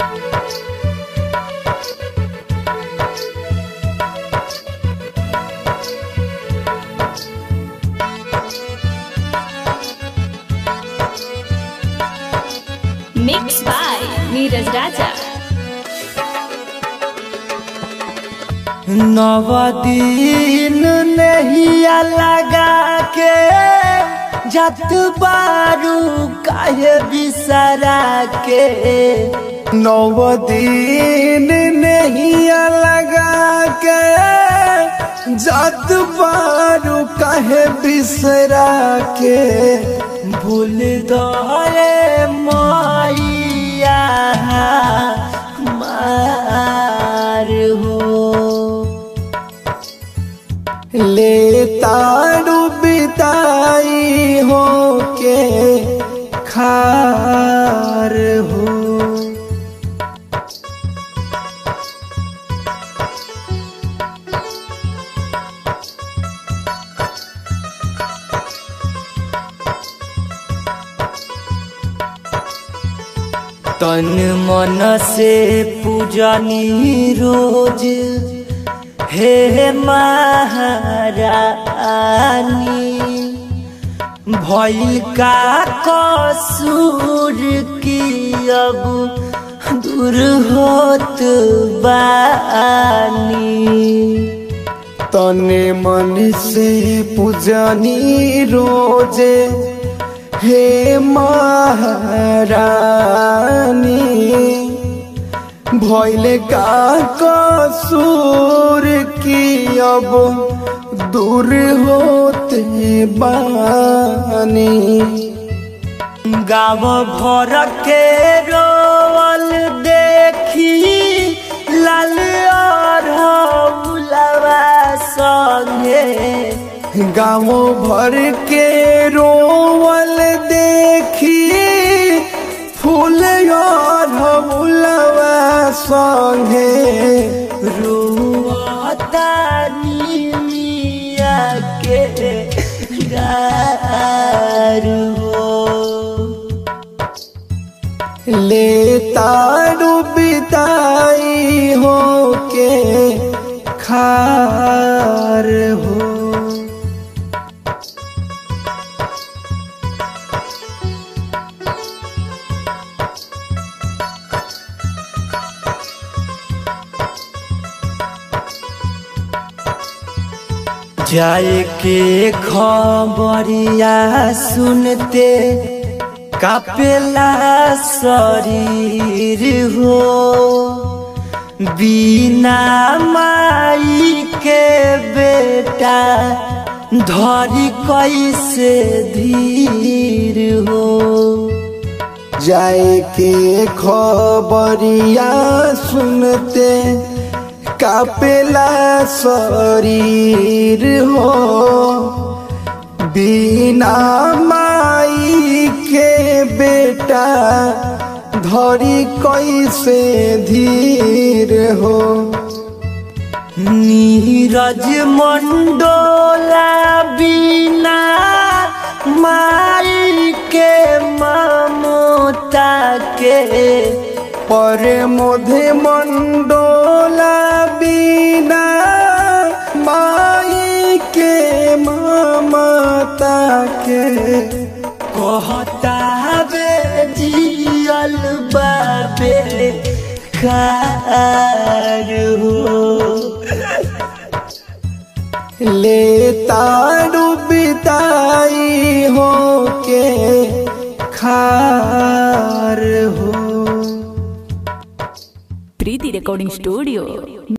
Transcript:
Mixed by Neeraj Raja. नवदीन नहिया लगा के जत बारू काहे बिसरा के। नवदीन नहिया लगा के जत बारू काहे बिसरा के। भूल दे मैया मार हो ले तारू बिताई हो के खार हो। तन मन से पूजनी रोज हे महारानी। भइल का कसूर की अब दूर होत बानी। तने मन से पूजनी रोजे हे महारानी। भइल का कसूर की अब दूर होते बानी। गाँव भर के रोवल देखी लाल और बुलावा संगे। गाँव भर के रोवल देखी फूल और बुलावा संगे। रुआता नीमिया के गार हो ले तारू बिताई हो के खार हो। जाए के खबरिया सुनते कापेला शरीर हो। बिना माई के बेटा धरी कैसे धीर हो। जाए के खबरिया सुनते कापेला शरीर हो। बिना माई के बेटा धरी कैसे धीर हो। नीरज मंडोला बिना माई के ममता के। पर मोधे मंडोला बिना माई के ममता के। कहता बे जियल बाबे खार हो ले तारू बिताई हो के खार हो। Preeti recording studio.